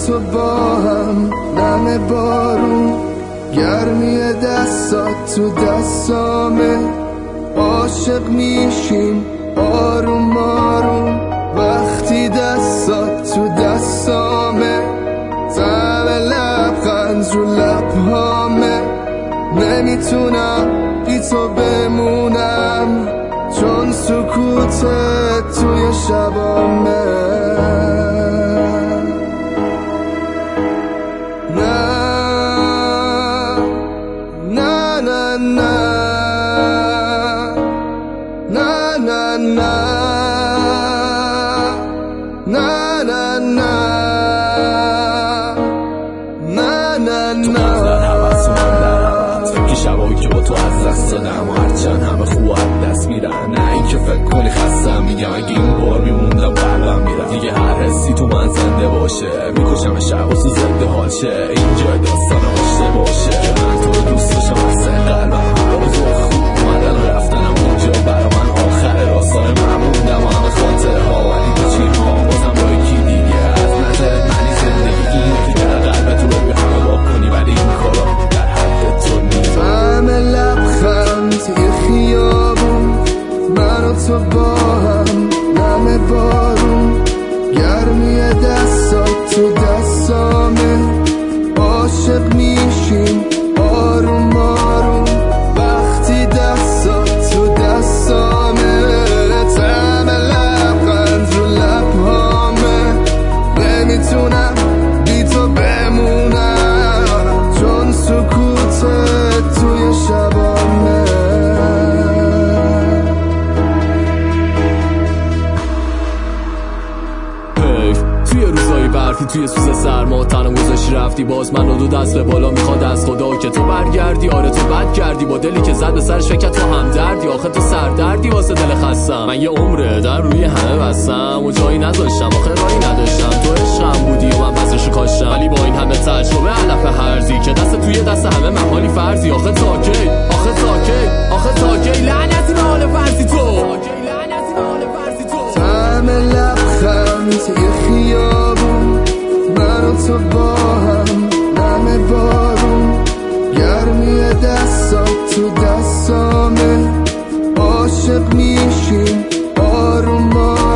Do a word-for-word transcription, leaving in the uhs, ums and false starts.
تو با هم، نم بارون، گرمی دستات تو دستامه. عاشق میشیم آروم آروم وقتی دستات تو دستامه. طعم لبخند رو لبهامه، نمیتونم بی تو بمونم چون سکوتت توی شبامه. نه نه نه نه نه نه نه نه نه نه نه شبایی که با تو از دست دادم و هرچند همه خوب از دست میرن، نه این که فکر کنی خستم میگم اگه این بار میموندم قلبم میرم. دیگه هر حسی تو من زنده باشه، میکشم شب و تو زنده حال شه. اینجا داستان آشته باشه که من تو رو دوست داشتم از سر قلبم. با تو خوب اومدن و رفتنم اونجا برا من آخر راستان من موندم و همه خاطره ها ولی تو چی ها بازم با یکی دیگه. از نظر منی زندگی اینه که در قلب تو رو به همه با کنی ولی این کارا در حد تو نیست. طعم لبخند توی خیابون، من و تو با هم، نم بارون، گرمی دستات تو دستامه. عاشق میشیم آروم آروم وقتی دستات تو دستامه. طعم لبخند رو لبهامه، نمیتونم بی تو بمونم چون سکوتت توی شبامه. توی روزای برفی توی سوز سرما تنم گذاشتی رفتی، باز من رو دو دست به بالا میخواد از خدا که تو برگردی. آره تو بد کردی با دلی که زد به سرش فکر تو همدردی. آخه تو سردردی واسه دل خستم، من یه عمره در روی همه بستم و جایی نذاشتم. آخه رایی نداشتم، تو عشقم بودی و من بذرشو کاشتم. ولی با این همه تجربه علف هرزی که دست توی دست همه محالی فرضی. آخه تاکی آخه تاکی آخه تاکی لعنتی به حال فرضی تو. طعم لبخند توی خیابون، من و تو با هم، نم بارون، گرمی دستات تو دستامه. عاشق میشیم آروم آروم